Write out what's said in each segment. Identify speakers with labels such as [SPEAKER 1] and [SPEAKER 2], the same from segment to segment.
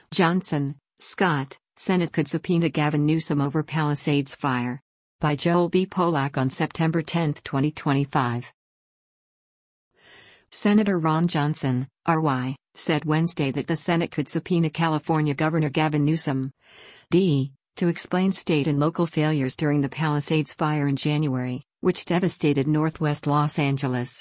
[SPEAKER 1] Johnson, Scott, Senate could subpoena Gavin Newsom over Palisades fire. By Joel B. Polak on September 10, 2025. Senator Ron Johnson, RY, said Wednesday that the Senate could subpoena California Governor Gavin Newsom, D., to explain state and local failures during the Palisades fire in January, which devastated northwest Los Angeles.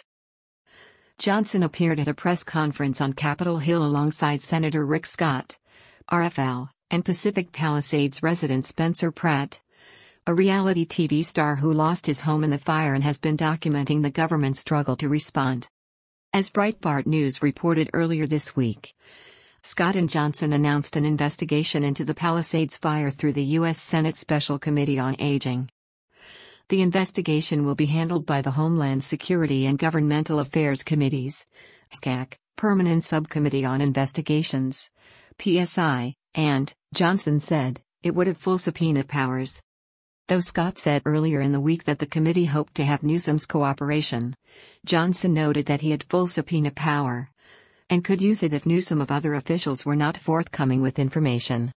[SPEAKER 1] Johnson appeared at a press conference on Capitol Hill alongside Senator Rick Scott, RFL, and Pacific Palisades resident Spencer Pratt, a reality TV star who lost his home in the fire and has been documenting the government's struggle to respond. As Breitbart News reported earlier this week, Scott and Johnson announced an investigation into the Palisades fire through the U.S. Senate Special Committee on Aging. The investigation will be handled by the Homeland Security and Governmental Affairs Committees, SCAC, Permanent Subcommittee on Investigations, PSI, and, Johnson said, it would have full subpoena powers. Though Scott said earlier in the week that the committee hoped to have Newsom's cooperation, Johnson noted that he had full subpoena power and could use it if Newsom or other officials were not forthcoming with information.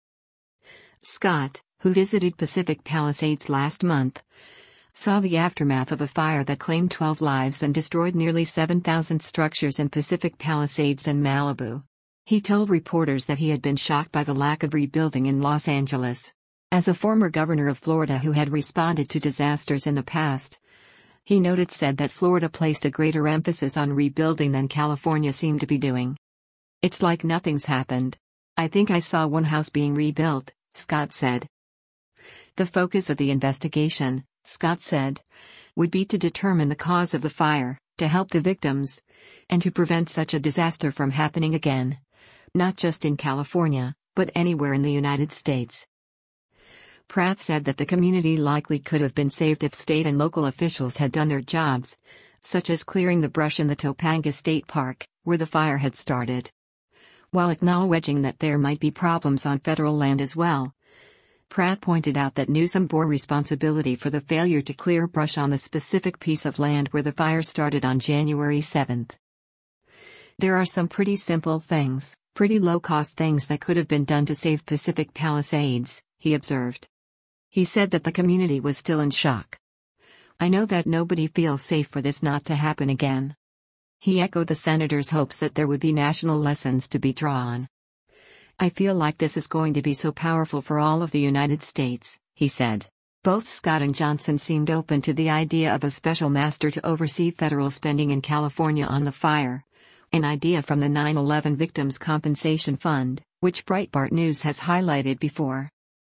[SPEAKER 1] Scott, who visited Pacific Palisades last month, saw the aftermath of a fire that claimed 12 lives and destroyed nearly 7,000 structures in Pacific Palisades and Malibu. He told reporters that he had been shocked by the lack of rebuilding in Los Angeles. As a former governor of Florida who had responded to disasters in the past, he said that Florida placed a greater emphasis on rebuilding than California seemed to be doing. It's like nothing's happened. I think I saw one house being rebuilt, Scott said. The focus of the investigation, Scott said, would be to determine the cause of the fire, to help the victims, and to prevent such a disaster from happening again. Not just in California, but anywhere in the United States. Pratt said that the community likely could have been saved if state and local officials had done their jobs, such as clearing the brush in the Topanga State Park, where the fire had started. While acknowledging that there might be problems on federal land as well, Pratt pointed out that Newsom bore responsibility for the failure to clear brush on the specific piece of land where the fire started on January 7. There are some pretty simple things, pretty low-cost things that could have been done to save Pacific Palisades, he observed. He said that the community was still in shock. I know that nobody feels safe for this not to happen again. He echoed the senator's hopes that there would be national lessons to be drawn. I feel like this is going to be so powerful for all of the United States, he said. Both Scott and Johnson seemed open to the idea of a special master to oversee federal spending in California on the fire, an idea from the 9/11 Victims' Compensation Fund, which Breitbart News has highlighted before.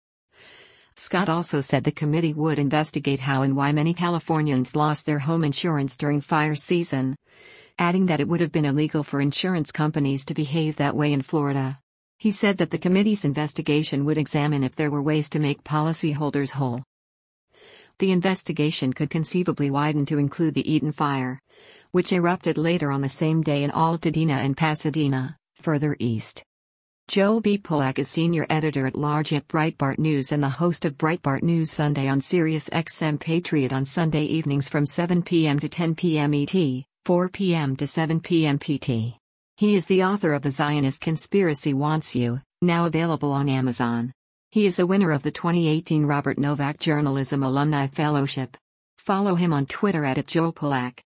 [SPEAKER 1] Scott also said the committee would investigate how and why many Californians lost their home insurance during fire season, adding that it would have been illegal for insurance companies to behave that way in Florida. He said that the committee's investigation would examine if there were ways to make policyholders whole. The investigation could conceivably widen to include the Eaton Fire, which erupted later on the same day in Altadena and Pasadena, further east. Joel B. Polak is senior editor-at-large at Breitbart News and the host of Breitbart News Sunday on Sirius XM Patriot on Sunday evenings from 7 p.m. to 10 p.m. ET, 4 p.m. to 7 p.m. PT. He is the author of The Zionist Conspiracy Wants You, now available on Amazon. He is a winner of the 2018 Robert Novak Journalism Alumni Fellowship. Follow him on Twitter @JoelPolak.